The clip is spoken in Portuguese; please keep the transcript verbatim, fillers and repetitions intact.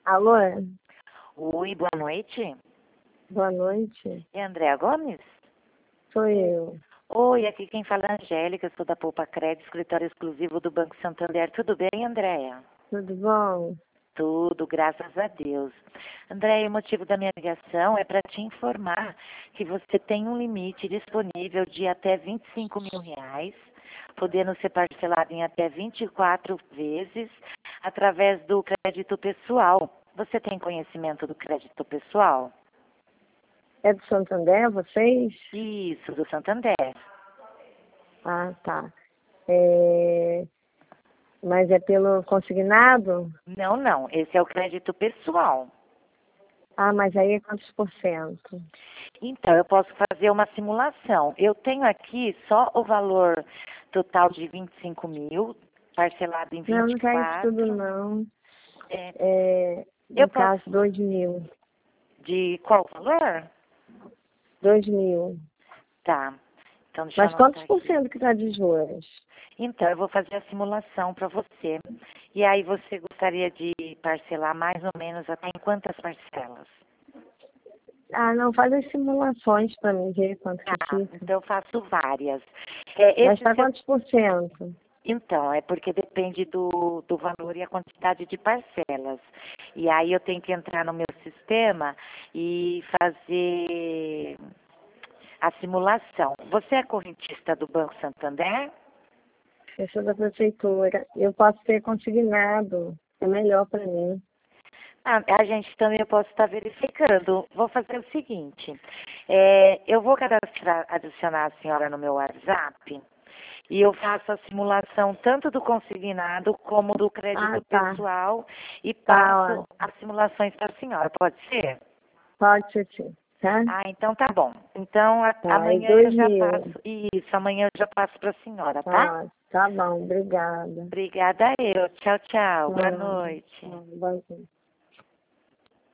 Alô? Oi, boa noite. Boa noite. É Andréa Gomes? Sou eu. Oi, aqui quem fala é a Angélica, sou da Poupa Crédito, escritório exclusivo do Banco Santander. Tudo bem, Andréa? Tudo bom? Tudo, graças a Deus. Andréia, o motivo da minha ligação é para te informar que você tem um limite disponível de até vinte e cinco mil reais, podendo ser parcelado em até vinte e quatro vezes, através do crédito pessoal. Você tem conhecimento do crédito pessoal? É do Santander, vocês? Isso, do Santander. Ah, tá. É... Mas é pelo consignado? Não, não, esse é o crédito pessoal. Ah, mas aí é quantos por cento? Então, eu posso fazer uma simulação. Eu tenho aqui só o valor total de vinte e cinco mil, parcelado em Não, vinte não e quer isso tudo, quatro. não. É, É... eu No posso, caso, dois mil. de qual valor? Dois mil. Tá, então deixa eu Mas quantos anotar por aqui. cento que está de juros? Então, eu vou fazer a simulação para você. E aí, você gostaria de parcelar mais ou menos até em quantas parcelas? Ah, não, faz as simulações para mim ver quanto que Tá, fica. então eu faço várias. É, Mas esse está seu quantos por cento? Então, é porque depende do, do valor e a quantidade de parcelas. E aí eu tenho que entrar no meu sistema e fazer a simulação. Você é correntista do Banco Santander? Eu sou da prefeitura. Eu posso ter consignado. É melhor para mim. Ah, a gente também eu posso estar verificando. Vou fazer o seguinte, é, eu vou cadastrar, adicionar a senhora no meu WhatsApp e eu faço a simulação tanto do consignado como do Ah, crédito tá. pessoal e Tá, passo ó. as simulações para a senhora. Pode ser? Pode ser sim, tá? Ah, então tá bom. Então a- Tá, aí amanhã eu dois já mil. passo. Isso, amanhã eu já passo para a senhora, tá? Tá, tá bom, obrigada. Obrigada eu. Tchau, tchau. Boa Tchau, noite. tchau, bom dia.